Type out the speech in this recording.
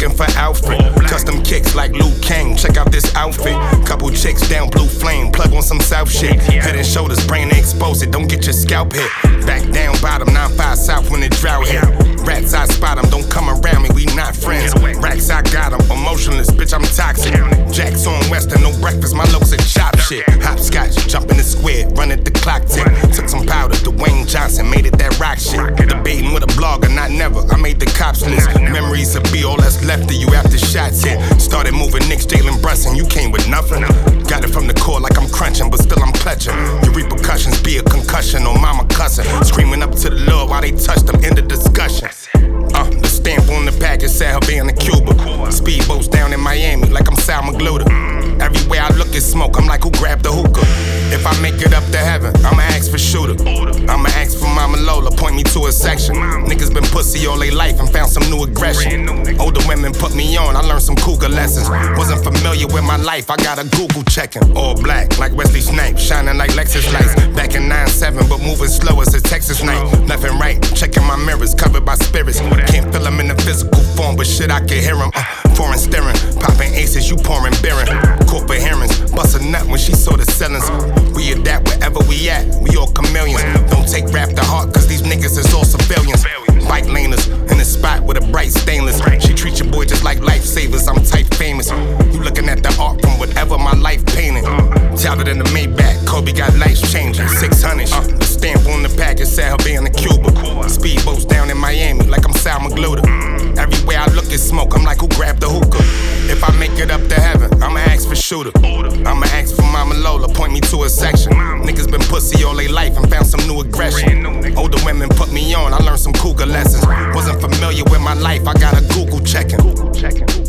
looking for Alfred. Custom kicks like Luke Kang, check out this outfit. Couple chicks down Blue Flame, plug on some South shit. Head and shoulders, brain expose it, don't get your scalp hit. Back down bottom, 9-5 south when the drought hit. Rats, I spot them, don't come around me, we not friends. Racks, I got them, emotionless, bitch, I'm toxic. Jacks on Western, no breakfast, my looks are chop shit. Hopscotch, jump in the squid, run at the clock tick. Took some powder, Dwayne Johnson, made it that rock shit. Debating with a blogger, not never, I made the cops list. Memories will be all that's left of you after shots hit. Started moving Knicks, Jalen Brunson, you came with nothing. Got it from the core like I'm crunching, but still I'm clutching. Your repercussions be a concussion or mama cussing. Screaming up to the Lord while they touch them, end the discussion. The stamp on the package said Havana, Cuba. Speedboats down in Miami like I'm Sal Magluta. Everywhere I look is smoke, I'm like, who grabbed the hookah? If I make it up to heaven, I'ma ask for shooter. I'ma ask for Mama Lola, point me to a section. Niggas been pussy all they life and found some new aggression. Older women put me on, I learned some cougar lessons. Wasn't familiar with my life, I got a Google checking. All black, like Wesley Snipes, shining like Lexus lights. Back in 9-7, but moving slow as a Texas night. Left and right, checking my mirrors, covered by spirits. Can't feel them in the physical form, but shit, I can hear them. Foreign staring, popping aces, you pouring bearing. Corporate hearings, bust a nut when she saw the ceilings. We adapt wherever we at, we all chameleons. Don't take rap to heart, cause these niggas is all civilians. Bike laners, in the spot with a bright stainless. She treats your boy just like lifesavers, I'm type famous. You looking at the art from whatever my life painted. Touted in the Maybach, Kobe got life changing. 600, the stamp on the package said Havana, Cuba. Speedboats down in Miami like I'm Sal Magluta. Everywhere I look is smoke, I'm like, who grabbed the hookah? If I make it up to heaven, I'ma ask for shooter. I'ma ask for Mama Lola, point me to a section. Niggas been pussy all they life and found some new aggression. Older women put me on, I learned some cougar lessons. Wasn't familiar with my life, I got a Google checking.